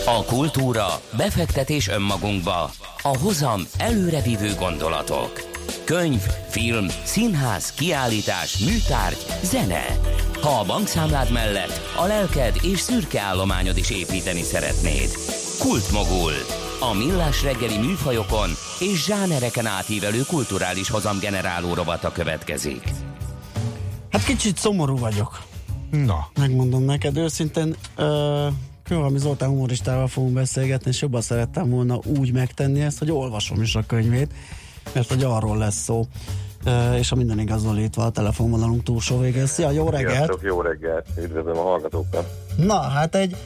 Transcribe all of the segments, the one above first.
A kultúra, befektetés önmagunkba, a hozam előrevívő gondolatok. Könyv, film, színház, kiállítás, műtárgy, zene. Ha a bankszámlád mellett a lelked és szürke állományod is építeni szeretnéd. Kultmogul. A millás reggeli műfajokon és zsánereken átívelő kulturális hozamgeneráló rovata következik. Hát kicsit szomorú vagyok. Na. Megmondom neked őszintén, Kőhalmi Zoltán humoristával fogunk beszélgetni, és jobban szerettem volna úgy megtenni ezt, hogy olvasom is a könyvét, mert hogy arról lesz szó. És a minden igazolítva a telefonvonalunk túlsó vége. Szia, jó reggelt! Sziasztok, jó reggelt! Üdvözlöm a hallgatókat! Na, hát egy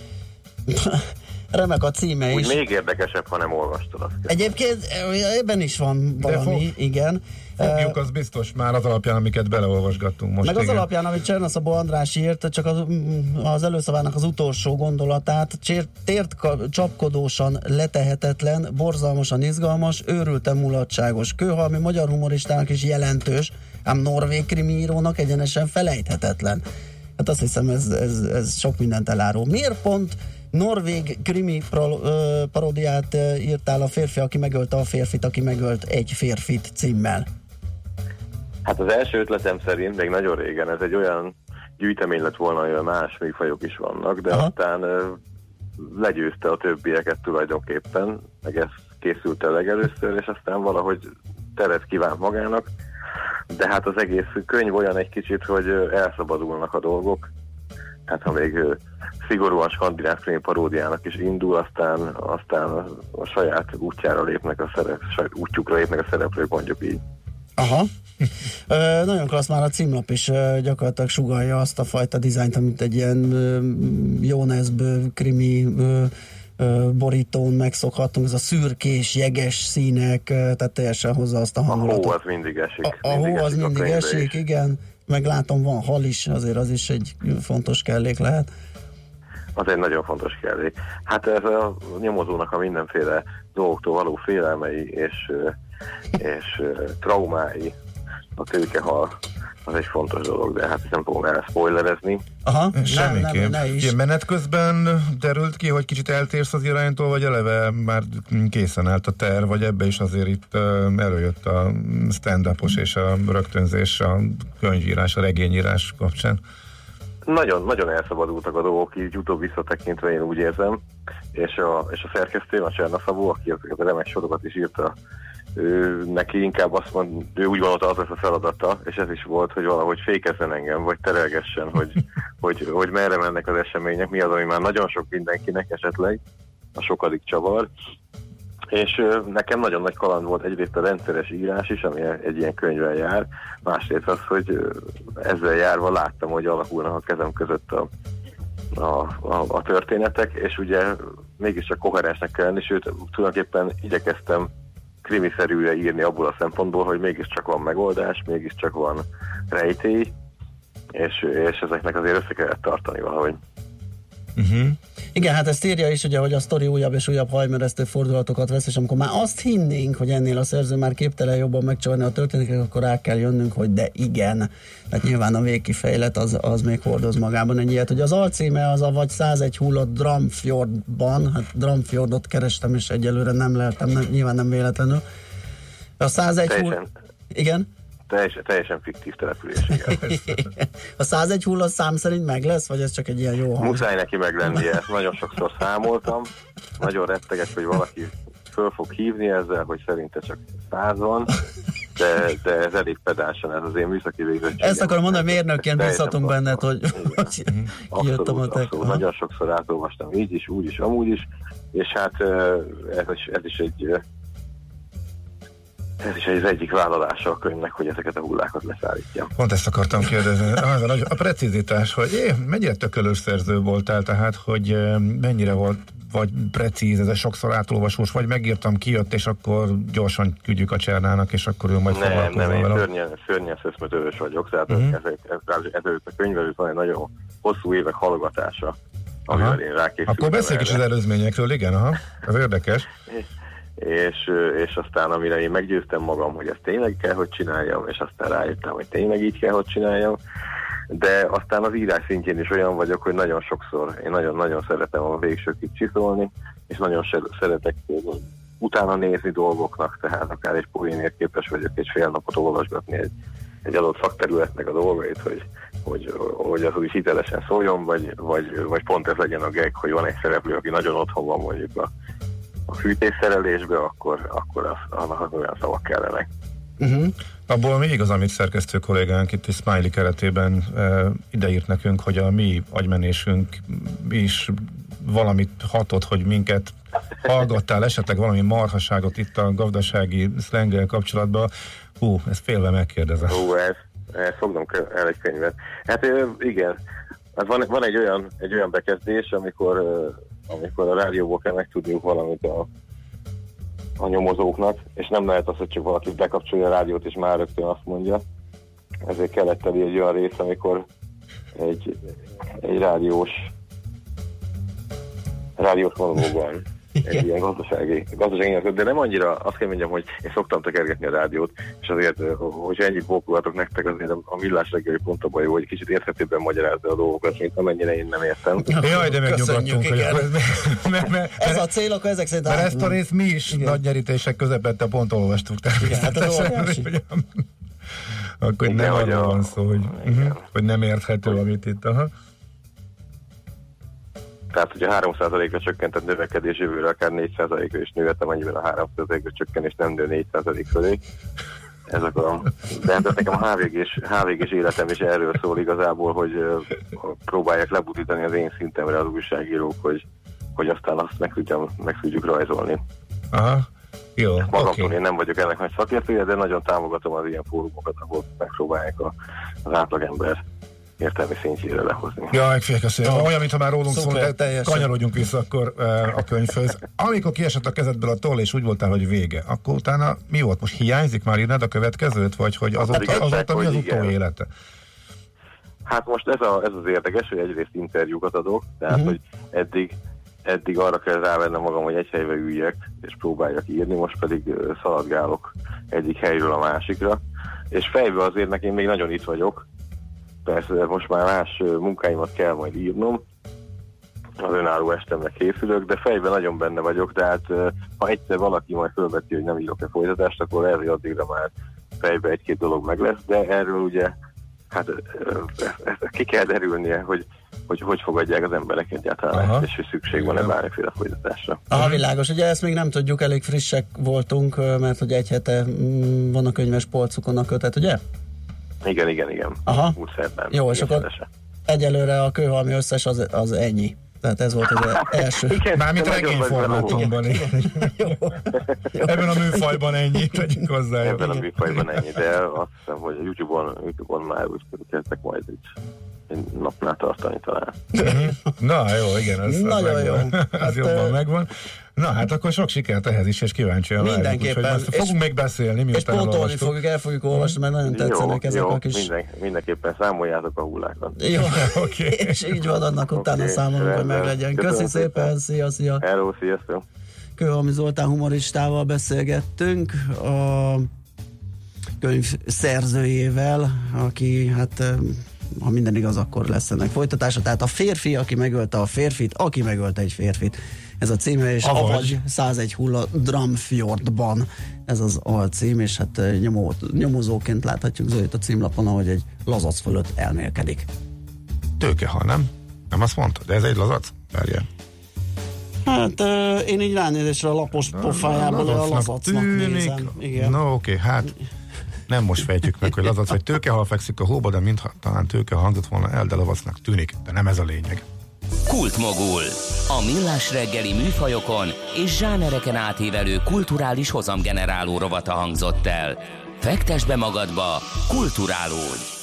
remek a címe úgy is. Még érdekesebb, ha nem olvastad azt. Egyébként ebben is van valami, igen. Fogjuk, az biztos már az alapján, amiket beleolvasgattunk most. Meg az igen. alapján, amit Csernaszabó András írt, csak az előszavának az utolsó gondolatát, tért csapkodósan letehetetlen, borzalmasan izgalmas, őrülten mulatságos. Kőhalmi magyar humoristának is jelentős, ám norvég krimiírónak egyenesen felejthetetlen. Hát azt hiszem, ez sok mindent elárul. Miért pont norvég krimi paródiát írtál a férfi, aki megölte a férfit, aki megölt egy férfit címmel? Hát az első ötletem szerint, még nagyon régen, ez egy olyan gyűjtemény lett volna, hogy más műfajok is vannak, de aztán legyőzte a többieket tulajdonképpen, meg ez készült el legelőször, és aztán valahogy teret kívánt magának, de hát az egész könyv olyan egy kicsit, hogy elszabadulnak a dolgok. Hát ha még szigorúan skandináv krimi paródiának is indul, aztán a saját útjára lépnek útjukra lépnek a szereplők, mondjuk így. Aha. Nagyon klassz, már a címlap is gyakorlatilag sugallja azt a fajta dizájnt, amit egy ilyen jóneszbő krimi borítón megszokhattunk, ez a szürkés, jeges színek, tehát teljesen hozza azt a hangulatot. A hó az mindig esik. A hó az mindig esik, igen. Meg látom, van hal is, azért az is egy fontos kellék lehet. Az egy nagyon fontos kellék. Hát ez a nyomozónak a mindenféle dolgoktól való félelmei és traumái, a tőkehal, az egy fontos dolog, de hát nem fogom el spoilerezni. Aha, semmiképp. Ne is. Menet közben derült ki, hogy kicsit eltérsz az iránytól, vagy eleve már készen állt a terv, vagy ebbe is azért itt előjött a stand-upos és a rögtönzés, a könyvírás, a regényírás kapcsán? Nagyon, nagyon elszabadultak a dolgok, így utóbb visszatekintve én úgy érzem, és a szerkesztő, a Csernaszabó, aki ezeket a remek sorokat is írta, neki inkább azt mond, ő úgy gondolta, az lesz a feladata, és ez is volt, hogy valahogy fékezzen engem, vagy terelgessen, hogy merre mennek az események, mi az, ami már nagyon sok mindenkinek esetleg, a sokadik csavar. És nekem nagyon nagy kaland volt egyrészt a rendszeres írás is, ami egy ilyen könyvvel jár, másrészt az, hogy ezzel járva láttam, hogy alakulnak a kezem között a történetek, és ugye mégiscsak koherensnek kell lenni, sőt, tulajdonképpen igyekeztem krimiszerűre írni abból a szempontból, hogy mégiscsak van megoldás, mégiscsak van rejtély, és ezeknek azért össze kellett tartani valahogy. Igen, hát ezt írja is, ugye, hogy a sztori újabb és újabb hajmeresztő fordulatokat vesz, és amikor már azt hinnénk, hogy ennél a szerző már képtelen jobban megcsalni a történeteket, akkor rá kell jönnünk, hogy de igen. Tehát nyilván a végkifejlet az még hordoz magában egy ilyet. Hogy az alcíme az a vagy 101 hullott Dramfjordban, hát Dramfjordot kerestem, és egyelőre nem leltem, nyilván nem véletlenül. A 101 hullott... Igen? Teljesen fiktív település. A 101 hullott szám szerint meg lesz, vagy ez csak egy ilyen jó hang? Muszáj neki meglennie, ezt nagyon sokszor számoltam, nagyon rettegek, hogy valaki föl fog hívni ezzel, hogy szerinte csak 100 van, de ez elég pedánsan, ez az én műszaki végzettségem. Ezt akarom mondani, mérnökként bízhatunk benned, hogy abszolút, nagyon sokszor átolvastam, így is, úgy is, amúgy is, és hát ez is az egyik vállalása a könyvnek, hogy ezeket a hullákat leszállítja. Pont ezt akartam kérdezni. A precizitás, hogy mennyire tökölős szerző voltál, tehát, hogy mennyire volt vagy precíz, ez a sokszor átolvasós, vagy megírtam, kijött, és akkor gyorsan küldjük a Csernának, és akkor ő majd foglalkozom vele. Nem, én szörnyen szöszmötős vagyok, tehát ezelőtt a könyv előtt van egy nagyon hosszú évek hallgatása, amivel én rákészültem. Akkor beszéljük is az előzményekről, igen, ez érdekes. És aztán amire én meggyőztem magam, hogy ezt tényleg kell, hogy csináljam, és aztán rájöttem, hogy tényleg így kell, hogy csináljam, de aztán az írás szintjén is olyan vagyok, hogy nagyon sokszor én nagyon-nagyon szeretem a végsőkig csiszolni, és nagyon szeretek utána nézni dolgoknak, tehát akár egy poénért képes vagyok egy fél napot olvasgatni egy adott szakterületnek a dolgait, hogy az úgy hitelesen szóljon, vagy pont ez legyen a gag, hogy van egy szereplő, aki nagyon otthon van mondjuk a fűtésszerelésbe, akkor annak olyan szavak kellenek. Abból még igaz, amit szerkesztő kollégánk itt egy smiley keretében ideírt nekünk, hogy a mi agymenésünk is valamit hatott, hogy minket hallgattál esetleg valami marhaságot itt a gazdasági szlenggel kapcsolatban. Ezt félve megkérdezem. Ezt fognom el egy könyvet. Hát igen, hát van egy olyan bekezdés, amikor a rádióból kell megtudniuk valamit a nyomozóknak, és nem lehet az, hogy csak valaki bekapcsolja a rádiót, és már rögtön azt mondja. Ezért kellett elé egy olyan rész, amikor egy rádiós monológban egy ilyen gazdasági nyilatkozat, de nem annyira, azt kell mondjam, hogy én szoktam tekergetni a rádiót, és azért, hogyha ennyit bókolgatok nektek, azért a Millás reggeli pont abban jó, hogy kicsit érthetőbben magyarázza a dolgokat, mint amennyire én nem értem. Jaj, de megnyugodtunk, hogy ez a cél, akkor ezek szerint... Mert ezt a részt mi is nagy nyerítések közepette pont olvastuk. Akkor nem arra van szó, hogy nem érthető, amit itt. Tehát, hogyha 3%-ra csökkentett növekedés jövőre, akár 4%-ra is nőhet, amennyiben a 3%-ra csökkenés nem nő 4% fölé. De hát nekem a HVG-s életem is erről szól igazából, hogy próbálják lebutítani az én szintemre az újságírók, hogy aztán azt meg tudjuk rajzolni. Aha, jó, magamtól én nem vagyok ennek nagy szakértője, de nagyon támogatom az ilyen fórumokat, ahol megpróbálják az átlagember értelmi szintjére lehozni. Jaj, köszönöm. Olyan, mintha már rólunk szólunk, kanyarodjunk vissza akkor a könyvhöz. Amikor kiesett a kezedből a toll, és úgy voltál, hogy vége, akkor utána mi volt? Most hiányzik már írnád a következőt, vagy hogy azóta mi az utóélete? Hát most ez az érdekes, hogy egyrészt interjúkat adok, tehát hogy eddig arra kell rávennem magam, hogy egy helybe üljek, és próbáljak írni, most pedig szaladgálok egyik helyről a másikra, és fejbe azért nekem még nagyon itt vagyok. Persze most már más munkáimat kell majd írnom, az önálló estemre készülök, de fejben nagyon benne vagyok, tehát ha egyszer valaki majd fölveti, hogy nem írok-e folytatást, akkor lehet, hogy addigra már fejbe egy-két dolog meg lesz, de erről ugye hát ki kell derülnie, hogy fogadják az emberek egyáltalán, és hogy szükség van-e bármiféle folytatásra. Világos, ugye ezt még nem tudjuk, elég frissek voltunk, mert hogy egy hete van a könyves polcukon a kötet, ugye? Igen. Aha. Úgy szerdán. Jó, és akkor egyelőre a kőhalmi összes az ennyi. Tehát ez volt az első. Mármint regényformátumban. Ebben a műfajban ennyi, tegyünk hozzá. Ebben a műfajban ennyi, de azt hiszem, hogy a YouTube-on már úgy kezdtek majd egy napnál tartani talán. Na jó, igen, az nagyon jó. Az jobban megvan. Na hát akkor sok sikert ehhez is, és kíváncsian várjuk. Mindenképpen. Fogunk még beszélni, és pótolni fogjuk, el fogjuk olvasni, mert nagyon tetszenek ezek a kis... Mindenképpen számoljátok a hullákat. Jó, okay. És így van, annak utána számolunk, hogy meglegyen. Köszi szépen, szia! Hello, sziasztok! Kőhalmi Zoltán humoristával beszélgettünk, a könyv szerzőjével, aki hát... ha minden igaz, akkor lesz ennek folytatása. Tehát a férfi, aki megölte a férfit, aki megölte egy férfit. Ez a címe, és avagy 101 hulla Dramfjordban. Ez az alcím, és hát nyomozóként láthatjuk Zolit a címlapon, ahogy egy lazac fölött elmélkedik. Tőkehal, nem? Nem azt mondta, de ez egy lazac? Várjál. Hát én így ránézésre a lapos pofájából a lazacnak nézem. Igen. No, oké, hát nem most fejtjük meg, hogy lazac vagy tőkehal fekszik a hóba, de mintha talán tőkehal hangzott volna el, de lavacnak tűnik, de nem ez a lényeg. Kultmogul. A millás reggeli műfajokon és zsánereken átívelő kulturális hozamgeneráló rovata hangzott el. Fektesd be magadba, kulturálódj!